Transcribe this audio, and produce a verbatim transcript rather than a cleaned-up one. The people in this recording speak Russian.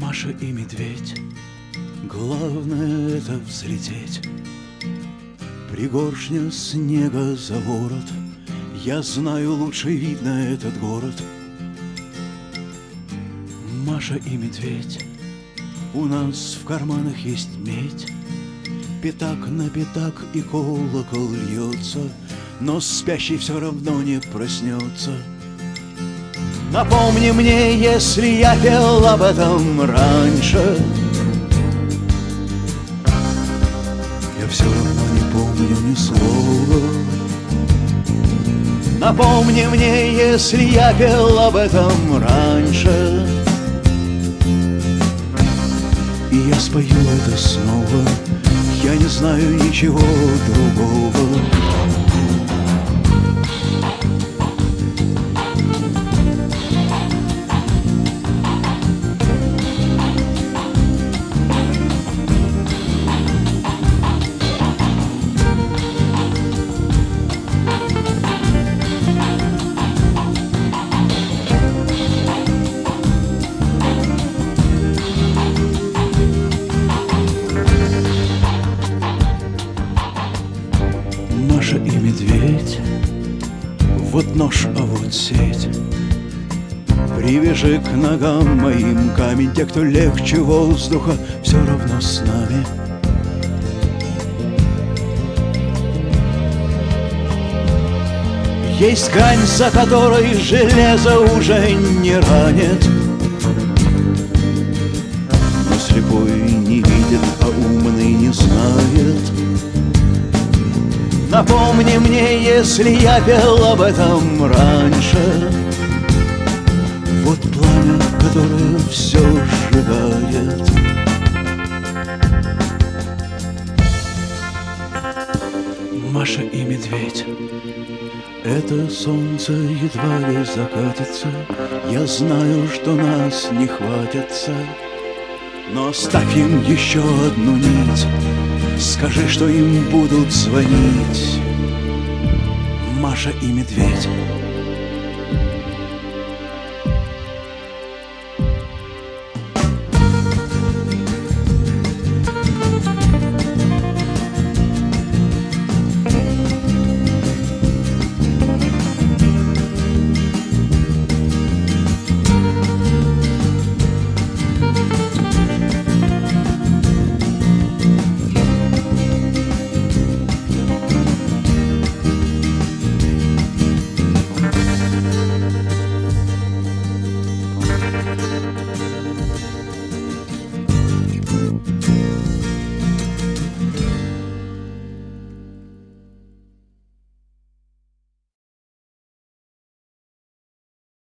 Маша и медведь, главное это взлететь. Пригоршня снега за ворот, я знаю, лучше видно этот город. Маша и медведь, у нас в карманах есть медь. Пятак на пятак и колокол льется, но спящий все равно не проснется. Напомни мне, если я пел об этом раньше. Я все равно не помню ни слова. Напомни мне, если я пел об этом раньше. И я спою это снова, я не знаю ничего другого. Маша и медведь, вот нож, а вот сеть. Привяжи к ногам моим камень, те, кто легче воздуха, все равно с нами. Есть грань, за которой железо уже не ранит, но слепой не видит, а умный не знает. Напомни мне, если я пел об этом раньше. Вот пламя, которое все сжигает. Маша и медведь, это солнце едва ли закатится. Я знаю, что нас не хватится, но оставь им еще одну нить. Скажи, что им будут звонить. Маша и медведь.